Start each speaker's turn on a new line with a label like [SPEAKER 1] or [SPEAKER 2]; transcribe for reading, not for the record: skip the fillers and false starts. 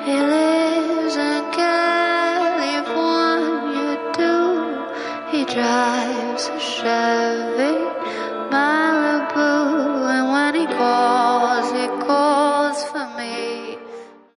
[SPEAKER 1] He lives in California too. He drives a Chevy. My